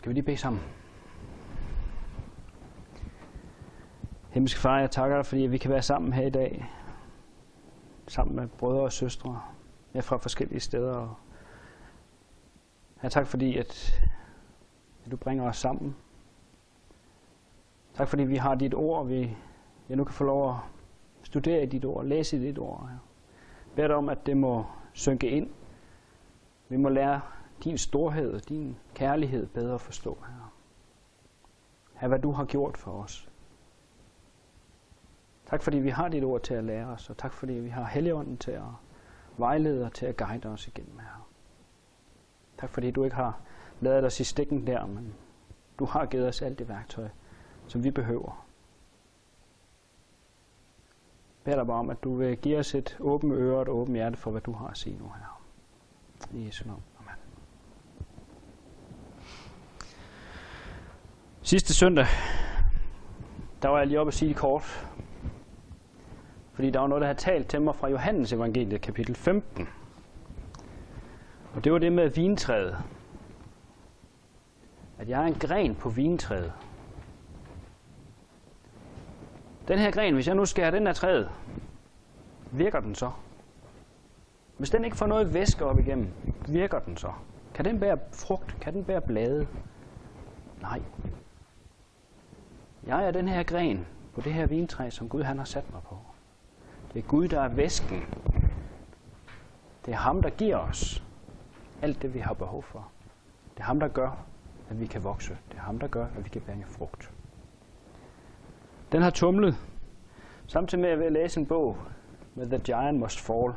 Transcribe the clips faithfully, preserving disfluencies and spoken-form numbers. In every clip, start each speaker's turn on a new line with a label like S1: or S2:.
S1: Skal vi lige bede sammen? Himmelske Far, jeg takker dig, fordi vi kan være sammen her i dag. Sammen med brødre og søstre. Jeg er fra forskellige steder. Jeg tak fordi, at du bringer os sammen. Tak fordi vi har dit ord, og vi jeg nu kan få lov at studere i dit ord, læse i dit ord. Jeg beder dig om, at det må synke ind. Vi må lære din storhed og din kærlighed bedre at forstå, Herre. Herre, hvad du har gjort for os. Tak fordi vi har dit ord til at lære os, og tak fordi vi har Helligånden til at vejlede og til at guide os igennem, Herre. Tak fordi du ikke har ladet os i stikken der, men du har givet os alt det værktøj, som vi behøver. Jeg beder dig bare om, at du vil give os et åbent øre og et åbent hjerte for, hvad du har at sige nu, Herre. I Jesu navn. Amen. Sidste søndag, der var jeg lige oppe at sige det kort. Fordi der var noget, der havde talt til mig fra Johannes evangeliet, kapitel femten. Og det var det med vintræet. At jeg er en gren på vintræet. Den her gren, hvis jeg nu skærer den af træet, virker den så? Hvis den ikke får noget væske op igennem, virker den så? Kan den bære frugt? Kan den bære blade? Nej. Jeg er den her gren på det her vintræ, som Gud han har sat mig på. Det er Gud, der er væsken. Det er ham, der giver os alt det, vi har behov for. Det er ham, der gør, at vi kan vokse. Det er ham, der gør, at vi kan bære frugt. Den har tumlet. Samtidig med at jeg vil læse en bog med The Giant Must Fall.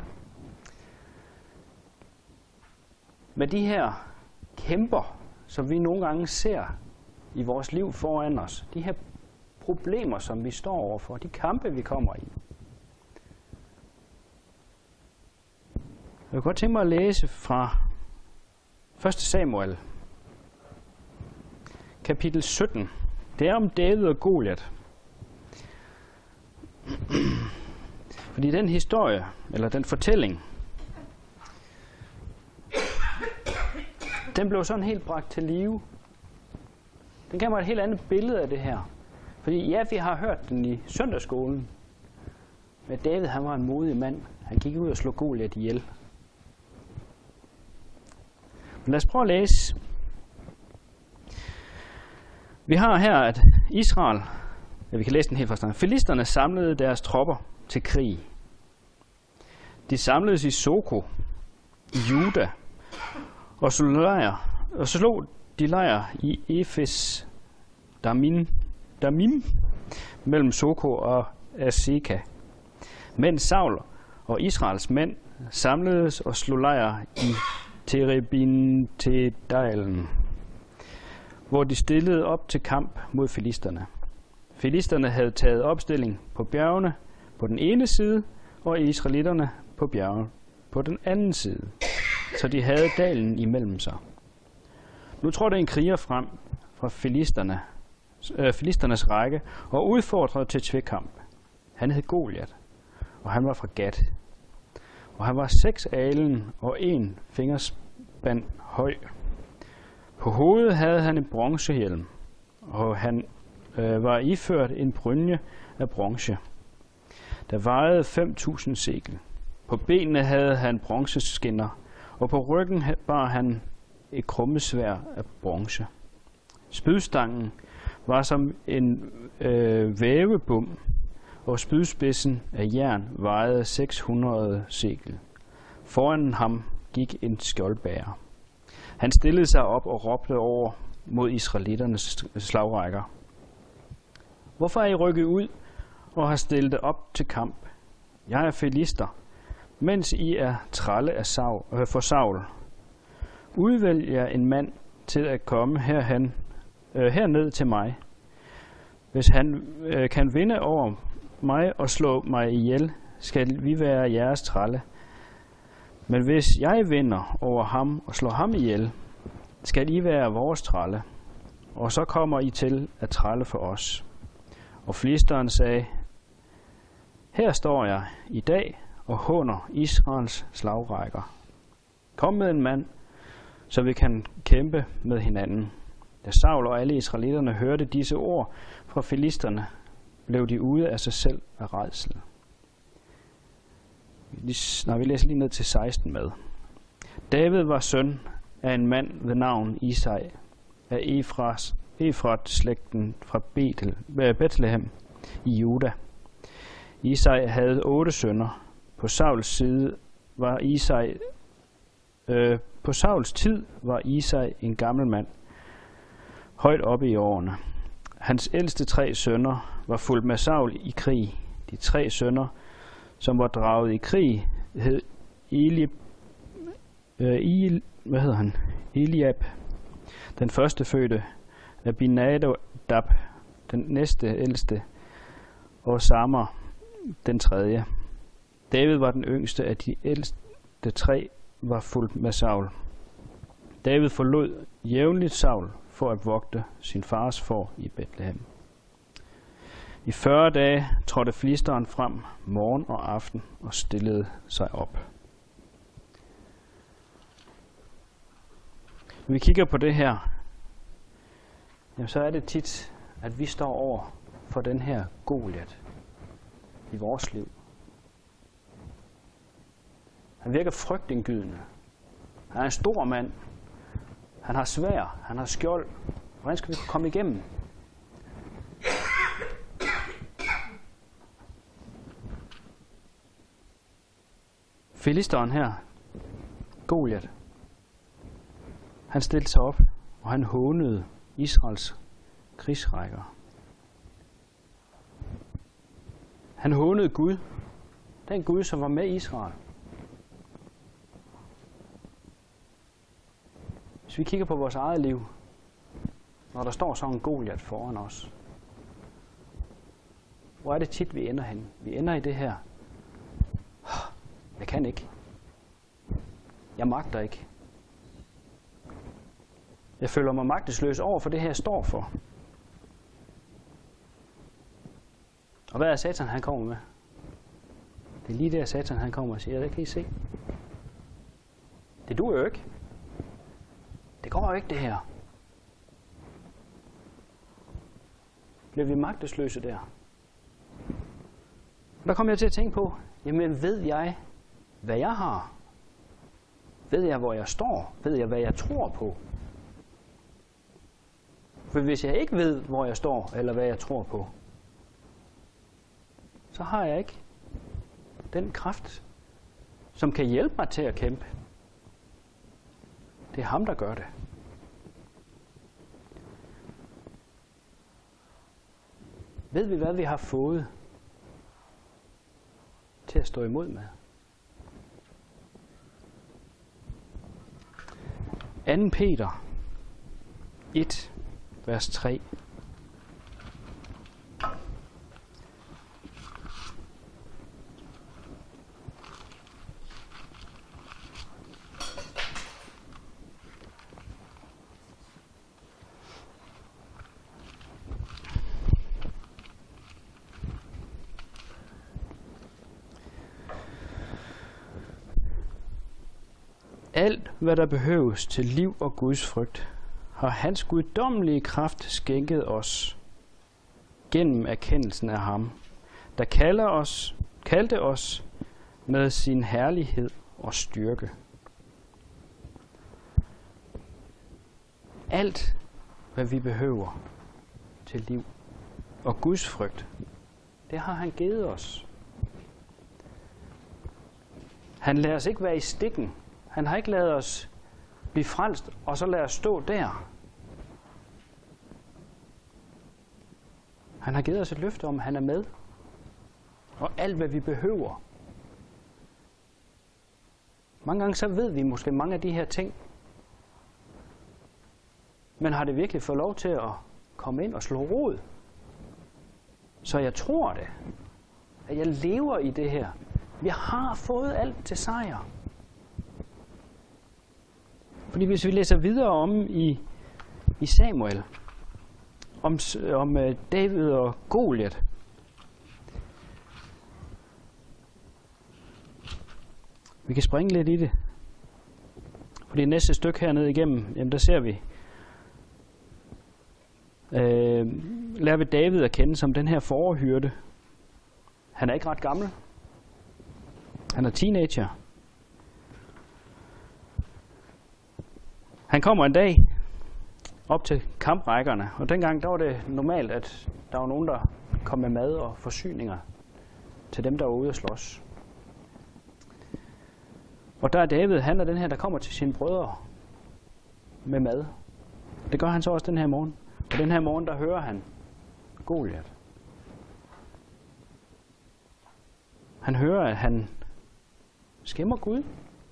S1: Med de her kæmper, som vi nogle gange ser i vores liv foran os. De her problemer, som vi står overfor. De kampe, vi kommer i. Jeg vil godt tænke mig at læse fra første Samuel, kapitel sytten. Det er om David og Goliat. Fordi den historie, eller den fortælling, den blev sådan helt bragt til live. Den gav mig et helt andet billede af det her. Fordi ja, vi har hørt den i søndagsskolen. Men David, han var en modig mand. Han gik ud og slog Goliat ihjel. Men lad os prøve at læse. Vi har her, at Israel, ja, vi kan læse den helt fra starten. Filisterne samlede deres tropper til krig. De samledes i Soko, i Juda, og slog lejr, og slog de lejr i Efes Damim, Damim mellem Soko og Azeka. Mens Saul og Israels mænd samledes og slog lejr i Terebintedalen, hvor de stillede op til kamp mod filisterne. Filisterne havde taget opstilling på bjergene på den ene side, og israelitterne på bjergene på den anden side, så de havde dalen imellem sig. Nu trådte en kriger frem fra filisterne, øh, filisternes række og udfordrede til tvekamp. Han hed Goliat, og han var fra Gat. Og han var seks alen og en fingerspand høj. På hovedet havde han en bronzehjelm, og han øh, var iført en brynje af bronze, der vejede fem tusind sekel. På benene havde han bronzeskinner, og på ryggen bar han et krummesværd af bronze. Spydstangen var som en øh, vævebom, og spydspidsen af jern vejede seks hundrede sekel. Foran ham gik en skjoldbærer. Han stillede sig op og råbte over mod israelitternes slagrækker. Hvorfor er I rykket ud og har stillet op til kamp? Jeg er filister, mens I er trælle af Saul, øh, for Saul. Udvælg jer en mand til at komme herhen, øh, herned til mig. Hvis han øh, kan vinde over mig og slå mig ihjel, skal vi være jeres trælle. Men hvis jeg vinder over ham og slår ham ihjel, skal I være vores trælle, og så kommer I til at trælle for os. Og filisteren sagde, her står jeg i dag og håner Israels slagrækker. Kom med en mand, så vi kan kæmpe med hinanden. Da Saul og alle israelitterne hørte disse ord fra filisterne, blev de ude af sig selv af rædsel. Nej, vi læser lige ned til seksten med. David var søn af en mand ved navn Isai af Efras, Efrat-slægten fra Betel, Bethlehem i Juda. Isai havde otte sønner. På Sauls side var Isai øh, på Sauls tid var Isai en gammel mand, højt oppe i årene. Hans ældste tre sønner var fulgt med Saul i krig. De tre sønner, som var draget i krig, hed Eli, øh, El, hvad hedder han? Eliab, den første fødte, Abinadab, den næste ældste, og Samar, den tredje. David var den yngste af de ældste tre, var fulgt med Saul. David forlod jævnligt Saul for at vogte sin fars får i Bethlehem. I fyrre dage trådte filisteren frem morgen og aften og stillede sig op. Når vi kigger på det her, jamen så er det tit, at vi står over for den her Goliat i vores liv. Han virker frygtindgydende. Han er en stor mand. Han har sværd. Han har skjold. Hvordan skal vi komme igennem? Filisteren her, Goliat, han stillede sig op, og han hånede Israels krigsrækker. Han hånede Gud, den Gud, som var med Israel. Hvis vi kigger på vores eget liv, når der står sådan en Goliat foran os, hvor er det tit, vi ender hen? Vi ender i det her. Jeg kan ikke. Jeg magter ikke. Jeg føler mig magtesløs over for det her, jeg står for. Og hvad er Satan, han kommer med? Det er lige der, Satan, han kommer og siger, det kan I se. Det duer jo ikke. Det går jo ikke, det her. Bliver vi magtesløse der? Der kommer jeg til at tænke på, jamen ved jeg, hvad jeg har? Ved jeg, hvor jeg står? Ved jeg, hvad jeg tror på? For hvis jeg ikke ved, hvor jeg står, eller hvad jeg tror på, så har jeg ikke den kraft, som kan hjælpe mig til at kæmpe. Det er ham, der gør det. Ved vi, hvad vi har fået til at stå imod med? anden Peter et, vers tre. Alt, hvad der behøves til liv og Guds frygt, har hans guddommelige kraft skænket os gennem erkendelsen af ham, der kalder os, kaldte os med sin herlighed og styrke. Alt, hvad vi behøver til liv og Guds frygt, det har han givet os. Han lader os ikke være i stikken. Han har ikke ladet os blive frelst, og så lader os stå der. Han har givet os et løfte om, at han er med. Og alt, hvad vi behøver. Mange gange så ved vi måske mange af de her ting. Men har det virkelig fået lov til at komme ind og slå rod? Så jeg tror det. At jeg lever i det her. Vi har fået alt til sejr. Fordi hvis vi læser videre om i, i Samuel, om, om David og Goliat, vi kan springe lidt i det. For det næste stykke hernede igennem, jamen der ser vi, øh, lærer vi David at kende som den her fårehyrde. Han er ikke ret gammel. Han er teenager. Han kommer en dag op til kamprækkerne, og dengang der var det normalt, at der var nogen, der kom med mad og forsyninger til dem, der var ude at slås. Og der er David, han er den her, der kommer til sine brødre med mad. Det gør han så også den her morgen. Og den her morgen, der hører han Goliat. Han hører, at han skæmmer Gud.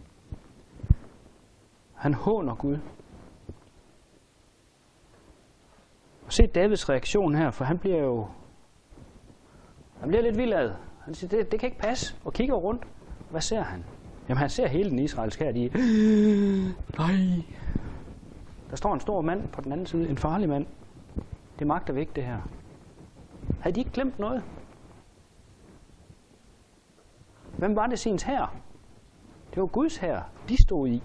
S1: Han håner Gud. Og se Davids reaktion her, for han bliver jo han bliver lidt vildad. Han siger, det, det kan ikke passe, og kigger rundt. Hvad ser han? Jamen han ser hele den israelske her, de nej. Der står en stor mand på den anden side, en farlig mand. Det magter vi ikke, det her. Havde de ikke glemt noget? Hvem var det sins hær? Det var Guds hær, de stod i.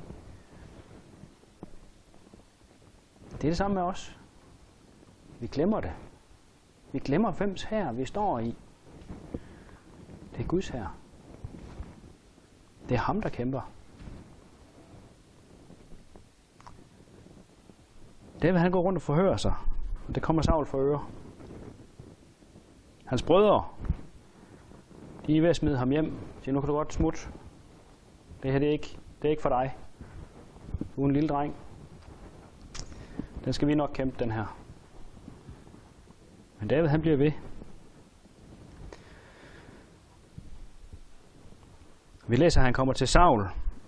S1: Det er det samme med os. Vi glemmer det. Vi glemmer, hvems hær vi står i. Det er Guds hær. Det er ham, der kæmper. David han går rundt og forhører sig, og det kommer Saul for øre. Hans brødre, de er ved at smide ham hjem. De siger, nu kan du godt smutte. Det her det er ikke, det er ikke for dig. Du er en lille dreng. Den skal vi nok kæmpe, den her. Men David han bliver ved. Vi læser, at han kommer til Saul.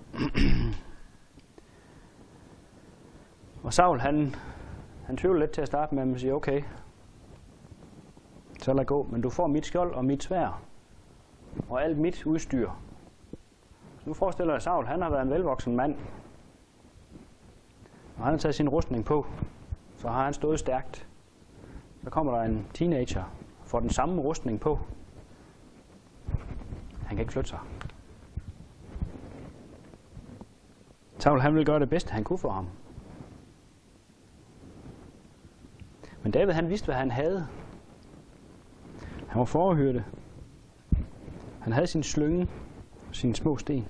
S1: Og Saul, han, han tvivler lidt til at starte med, men siger, okay, så lad gå, men du får mit skjold og mit sværd, og alt mit udstyr. Så nu forestiller jeg Saul, han har været en velvoksen mand, og han har taget sin rustning på, så har han stået stærkt. Så kommer der en teenager, får den samme rustning på. Han kan ikke flytte sig. Saul, han ville gøre det bedste, han kunne for ham. Men David, han vidste, hvad han havde. Han var fårehyrde. Han havde sin slynge og sine små sten.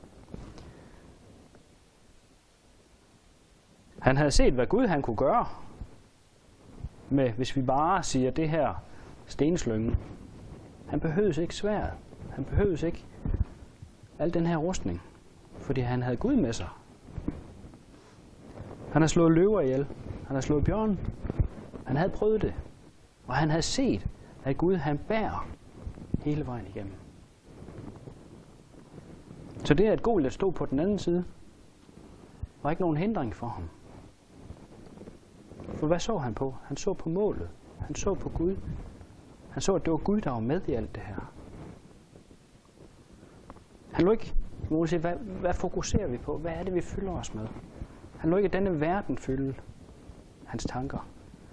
S1: Han havde set, hvad Gud han kunne gøre med, hvis vi bare siger det her stenslynge. Han behøves ikke sværd. Han behøves ikke al den her rustning, fordi han havde Gud med sig. Han har slået løver ihjel. Han har slået bjørn. Han havde prøvet det. Og han havde set, at Gud han bærer hele vejen igennem. Så det, at Goliat stod på den anden side, var ikke nogen hindring for ham. For hvad så han på? Han så på målet. Han så på Gud. Han så, at det var Gud, der var med i alt det her. Han lå ikke, må sige, hvad, hvad fokuserer vi på? Hvad er det, vi fylder os med? Han lå ikke i denne verden fylde hans tanker.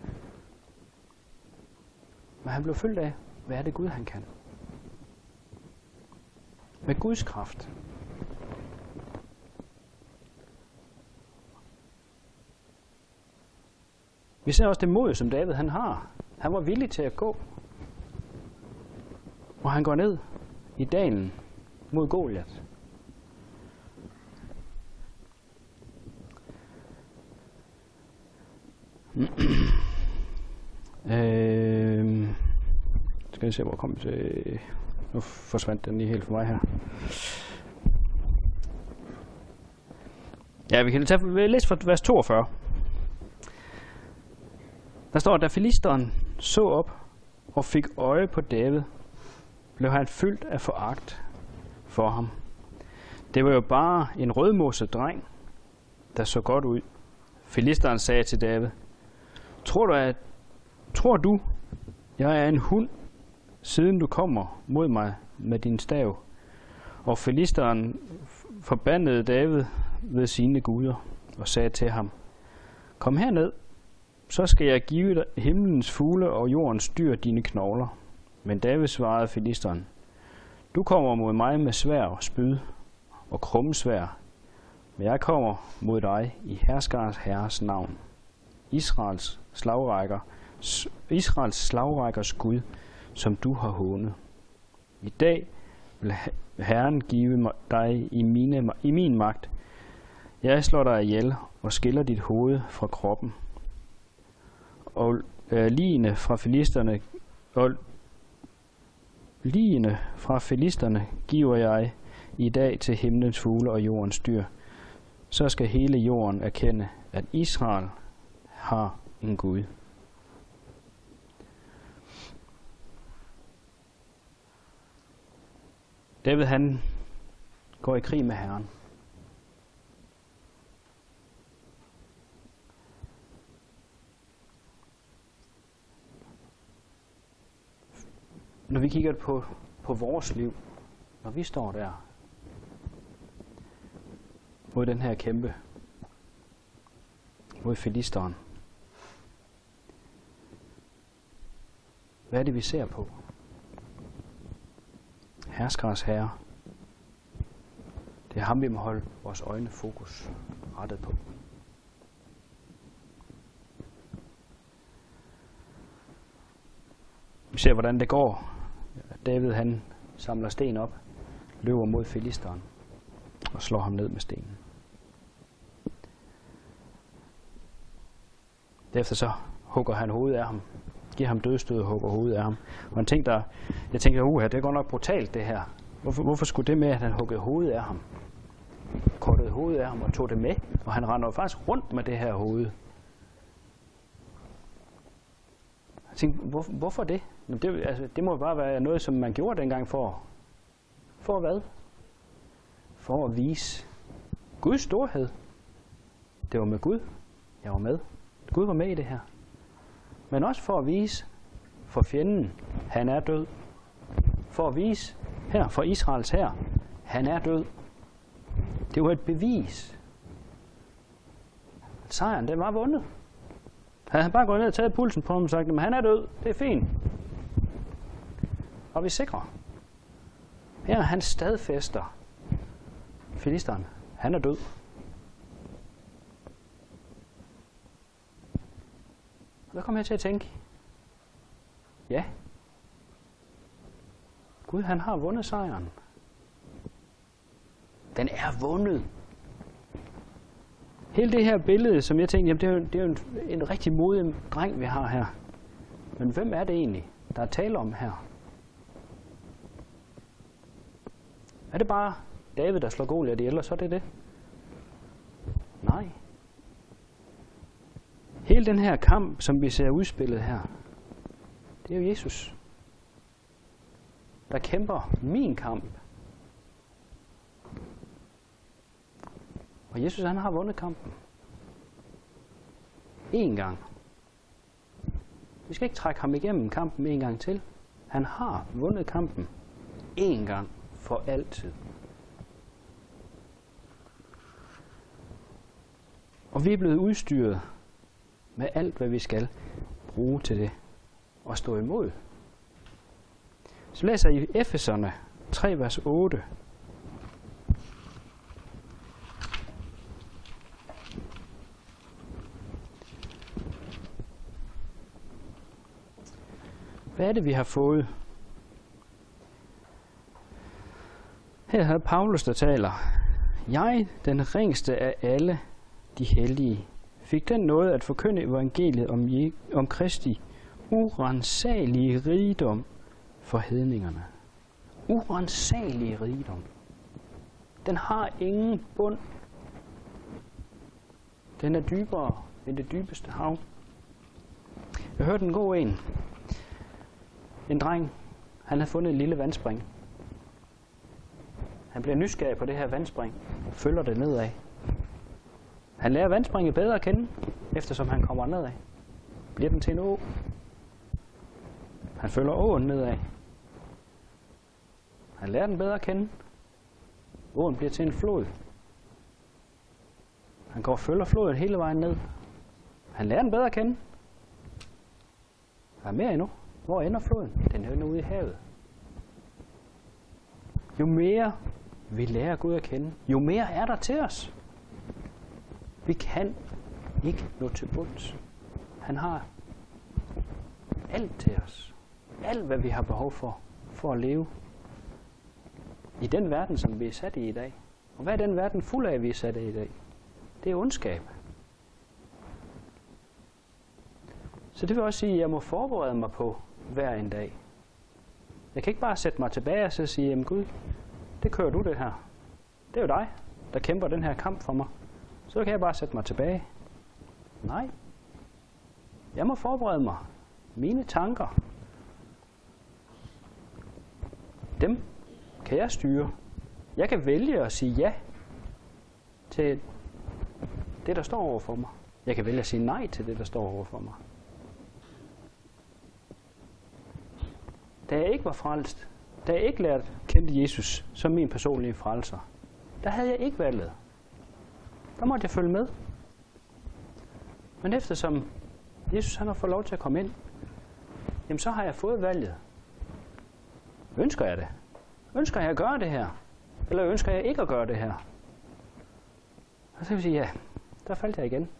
S1: Men han blev fyldt af, hvad er det Gud, han kan? Med Guds kraft. Vi ser også det mod, som David han har. Han var villig til at gå. Og han går ned i dalen mod Goliat. øh, skal vi se, hvor kom vi til. Nu forsvandt den lige helt for mig her. Ja, vi kan tage læse fra vers toogfyrre. Der står, at da filisteren så op og fik øje på David, blev han fyldt af foragt for ham. Det var jo bare en rødmoset dreng, der så godt ud. Filisteren sagde til David, tror du, at, tror du, jeg er en hund, siden du kommer mod mig med din stav? Og filisteren forbandede David ved sine guder og sagde til ham, kom herned, så skal jeg give dig himlens fugle og jordens dyr dine knogler. Men David svarede filisteren, du kommer mod mig med sværd og spyd og krummesværd, men jeg kommer mod dig i herskerens herres navn, Israels slagrækker, Israels slagrækkers Gud, som du har hånet. I dag vil Herren give dig i, mine, i min magt. Jeg slår dig ihjel og skiller dit hoved fra kroppen. Og øh, ligene fra filisterne og ligene fra filisterne giver jeg i dag til himlens fugle og jordens dyr. Så skal hele jorden erkende, at Israel har en Gud. David han går i krig med Herren. Når vi kigger på, på vores liv, når vi står der mod den her kæmpe, mod filisteren, hvad er det, vi ser på? Herskers herre. Det er ham, vi må holde vores øjne fokus rettet på. Vi ser, hvordan det går. David han samler sten op, løber mod filisteren og slår ham ned med stenen. Derefter så hugger han hovedet af ham, giver ham dødstød og hugger hovedet af ham. Og en ting, der, jeg tænker, uha, det er godt nok brutalt det her. Hvorfor, hvorfor skulle det med, at han huggede hovedet af ham? Kortede hovedet af ham og tog det med, og han render faktisk rundt med det her hoved. Jeg tænkte, hvor, hvorfor det? Det, altså, det må bare være noget, som man gjorde dengang for. For hvad? For at vise Guds storhed. Det var med Gud. Jeg var med. Gud var med i det her. Men også for at vise for fjenden, han er død. For at vise her, for Israels hær, han er død. Det var et bevis. Sejren, den var vundet. Havde han bare gået ned og taget pulsen på ham og sagt, men han er død, det er fint. Og vi er sikre. Her han stadfæster filisteren, han er død. Og der kom jeg til at tænke, ja, Gud han har vundet sejren. Den er vundet. Hele det her billede, som jeg tænkte, jamen det er jo, det er jo en, en rigtig modig dreng, vi har her. Men hvem er det egentlig, der er tale om her? Er det bare David, der slår Goliat ihjel, og så er det det? Nej. Hele den her kamp, som vi ser udspillet her, det er jo Jesus, der kæmper min kamp. Og Jesus, han har vundet kampen. En gang. Vi skal ikke trække ham igennem kampen en gang til. Han har vundet kampen. En gang for altid. Og vi er blevet udstyret med alt, hvad vi skal bruge til det. Og stå imod. Så læser I Efeserne tre, vers otte. Hvad er det, vi har fået? Her har Paulus, der taler. Jeg, den ringeste af alle de hellige, fik den nåde at forkynde evangeliet om, om Kristi uransagelige rigdom for hedningerne. Uransagelige rigdom. Den har ingen bund. Den er dybere end det dybeste hav. Jeg hørte en god en. En dreng, han havde fundet en lille vandspring. Han bliver nysgerrig på det her vandspring og følger det nedad. Han lærer vandspringet bedre at kende, eftersom han kommer nedad. Bliver den til en å. Han følger åen nedad. Han lærer den bedre at kende. Åen bliver til en flod. Han går og følger floden hele vejen ned. Han lærer den bedre at kende. Der er mere endnu. Hvor ender floden? Den ender ude i havet. Jo mere vi lærer Gud at kende, jo mere er der til os. Vi kan ikke nå til bunds. Han har alt til os. Alt, hvad vi har behov for, for at leve i den verden, som vi er sat i i dag. Og hvad er den verden fuld af, vi er sat i i dag? Det er ondskab. Så det vil også sige, at jeg må forberede mig på hver en dag. Jeg kan ikke bare sætte mig tilbage og så sige, jamen Gud, det kører du det her. Det er jo dig, der kæmper den her kamp for mig. Så kan jeg bare sætte mig tilbage. Nej. Jeg må forberede mig. Mine tanker. Dem kan jeg styre. Jeg kan vælge at sige ja til det, der står over for mig. Jeg kan vælge at sige nej til det, der står over for mig. Da jeg ikke var frelst, da jeg ikke lærte kendte Jesus som min personlige frelser, der havde jeg ikke valget. Der måtte jeg følge med. Men eftersom Jesus han har fået lov til at komme ind, jamen så har jeg fået valget. Ønsker jeg det? Ønsker jeg at gøre det her? Eller ønsker jeg ikke at gøre det her? Og så kan vi sige, ja, der faldt jeg igen.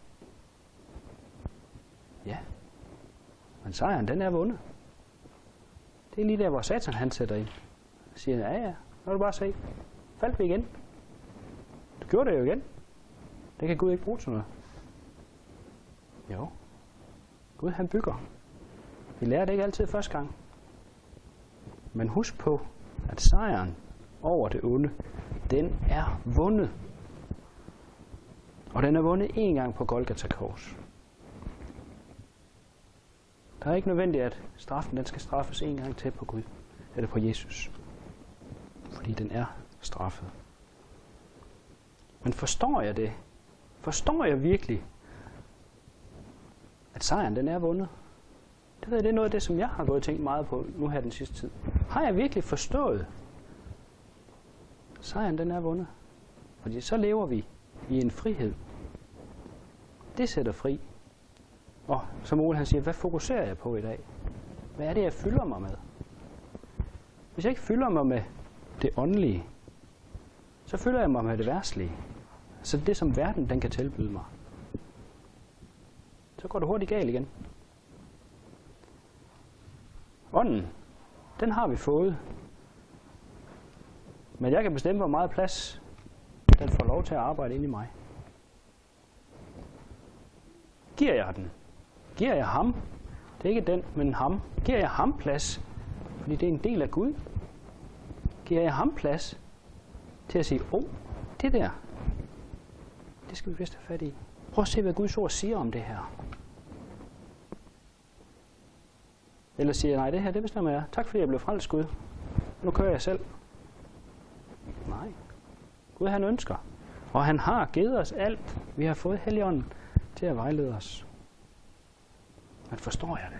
S1: Ja, men sejren, den er vundet. Det er lige der, hvor Satan han sætter ind. Og siger, ja, ja, nu du bare se. Faldt vi igen. Du gjorde det jo igen. Det kan Gud ikke bruge til noget. Jo. Gud han bygger. Vi lærer det ikke altid første gang. Men husk på, at sejren over det onde, den er vundet. Og den er vundet én gang på Golgata Kors. Der er ikke nødvendigt, at straffen den skal straffes en gang til på Gud, eller på Jesus. Fordi den er straffet. Men forstår jeg det? Forstår jeg virkelig, at sejren den er vundet? Det, ved jeg, det er noget af det, som jeg har gået og tænkt meget på nu her den sidste tid. Har jeg virkelig forstået, at sejren den er vundet? Fordi så lever vi i en frihed. Det sætter fri. Og som Ole han siger, hvad fokuserer jeg på i dag? Hvad er det, jeg fylder mig med? Hvis jeg ikke fylder mig med det åndelige, så fylder jeg mig med det verdslige. Så det, som verden den kan tilbyde mig. Så går det hurtigt galt igen. Ånden, den har vi fået. Men jeg kan bestemme, hvor meget plads den får lov til at arbejde ind i mig. Giver jeg den? Giver jeg ham? Det er ikke den, men ham. Giver jeg ham plads? Fordi det er en del af Gud. Giver jeg ham plads til at sige, åh, oh, det der, det skal vi vist have fat i. Prøv at se, hvad Guds ord siger om det her. Eller siger jeg, nej, det her, det bestemmer jeg. Tak fordi jeg blev frelst, Gud. Nu kører jeg selv. Nej. Gud, han ønsker. Og han har givet os alt. Vi har fået Helligånden til at vejlede os. Men forstår jeg det?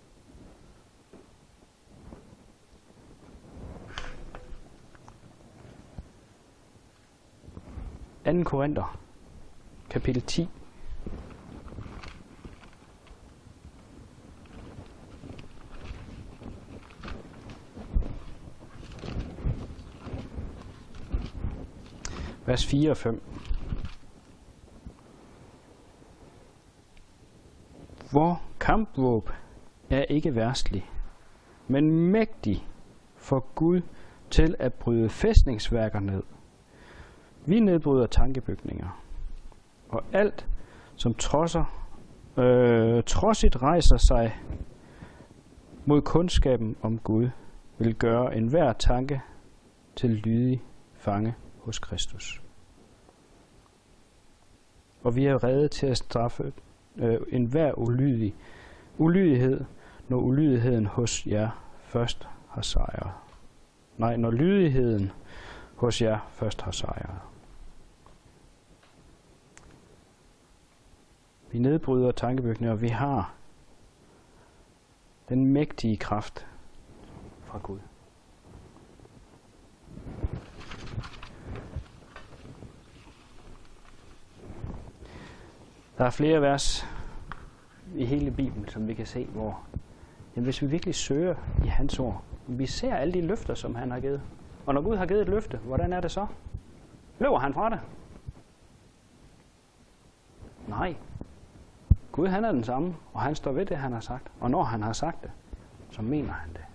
S1: anden Korinther, kapitel ti. Vers fire og fem. Vor kampvåben er ikke verdslig, men mægtig for Gud til at bryde fæstningsværker ned. Vi nedbryder tankebygninger, og alt, som trodser, øh, trodsigt rejser sig mod kundskaben om Gud, vil gøre enhver tanke til lydig fange hos Kristus. Og vi er rede til at straffe øh, enhver ulydig, ulydighed, når ulydigheden hos jer først har sejret. Nej, når lydigheden hos jer først har sejret. Vi nedbryder tankebygninger, og vi har den mægtige kraft fra Gud. Der er flere vers i hele Bibelen, som vi kan se, hvor jamen, hvis vi virkelig søger i hans ord, vi ser alle de løfter, som han har givet. Og når Gud har givet et løfte, hvordan er det så? Løber han fra det? Nej. Gud han er den samme, og han står ved det, han har sagt. Og når han har sagt det, så mener han det.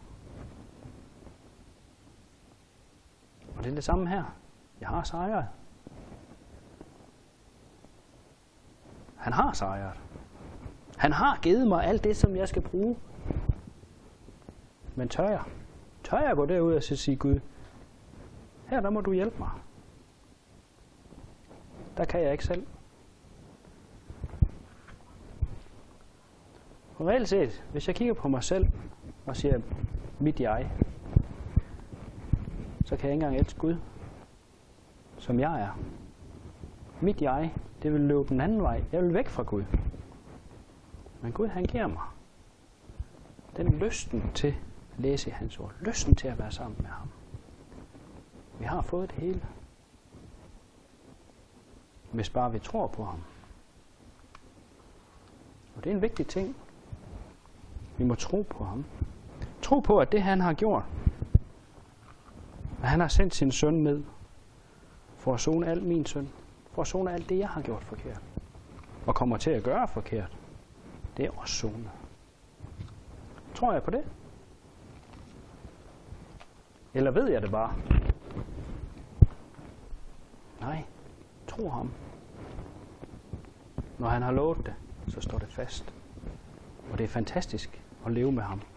S1: Og det er det samme her. Jeg har sejret. Han har sejret. Han har givet mig alt det, som jeg skal bruge. Men tør jeg? Tør jeg gå derud og sige, Gud, her der må du hjælpe mig. Der kan jeg ikke selv. Og reelt set, hvis jeg kigger på mig selv og siger, mit jeg, så kan jeg ikke engang elske Gud, som jeg er. Mit jeg, det vil løbe den anden vej. Jeg vil væk fra Gud. Men Gud, han giver mig den lysten til at læse i hans ord. Lysten til at være sammen med ham. Vi har fået det hele. Hvis bare vi tror på ham. Og det er en vigtig ting. Vi må tro på ham. Tro på, at det han har gjort, at han har sendt sin søn ned for at sone al min synd. For at sone alt det, jeg har gjort forkert. Og kommer til at gøre forkert. Det er også sonet. Tror jeg på det? Eller ved jeg det bare? Nej, tro ham. Når han har lovet det, så står det fast. Og det er fantastisk at leve med ham.